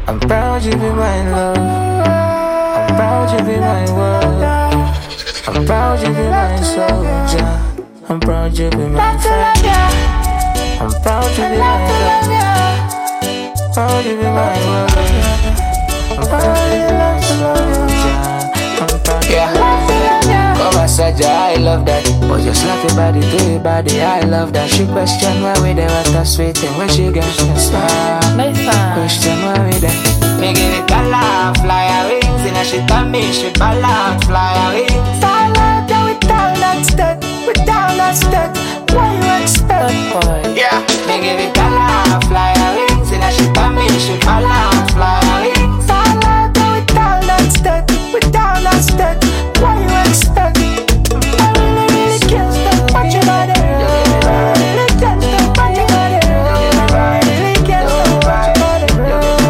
I'm proud you be my love. I'm proud you be my world. I'm proud you be my soldier. I'm proud you be my friend. I'm proud you be my love. Proud you be my world. I'm proud you be my soldier. I'm proud you be my friend. Come on, Saja, I love that. But just like your body to your body, I love that. She question why we there was that sweet thing when she gets the star. Question why we there. Me give it a laugh, fly her wings. And she tell me she balance, fly her wings. Fall out there with all that stuff, with all that stuff. What you expect? Yeah. Me give it a laugh, fly her wings. And she tell me she balance, fly her wings. Fall out there with all that stuff, with all that stuff. What you expect? I really can't stop watching all that. I really can't stop watching all that. I really can't stop watching all that.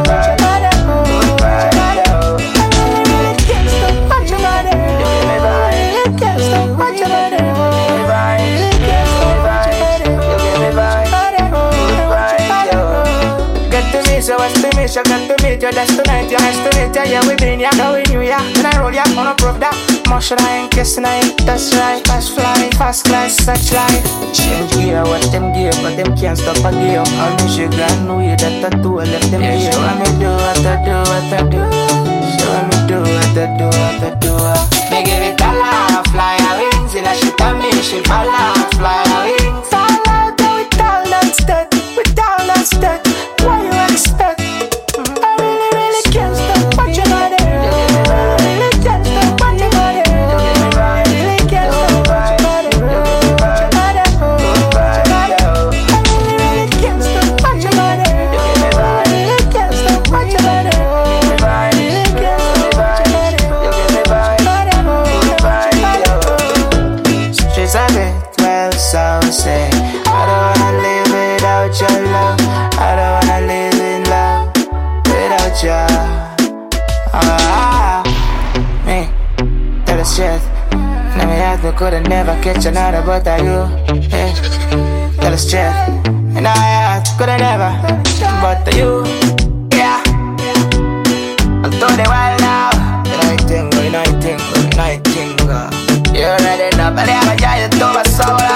So what's the mission? Got to meet you, that's tonight. You're nice to meet you, yeah, we been ya. Now we knew ya. Then I roll ya, on a proof that. Motion I ain't kissing, I ain't, that's right. Fast fly, fast class, such life. Change gear, what them gear, but them can't stop a gear. All me sugar, know you that I do, I left them here. Show me do what I do, what I do. Show me do what I do, what I do. Me give it a laugh, fly her wings. And she tell me she balance, fly her wings. Fall out there with all that stuff, with all that stuff. What you expect? I really can't stop watching all that. I really can't stop watching all that. I really can't stop watching all that. I really can't stop watching all that. I really can't stop watching all that. I really can't stop watching all that. She's a bit well, so say I don't wanna live without your love. I don't wanna live in love without you. Me, tell the truth. Now me heart me coulda never catch another but you. Hey, tell the truth. And I heart coulda never but you. Yeah. I'm totally wild now. You know you think, you know you think, you know you think. You already know, but I have a giant over soul.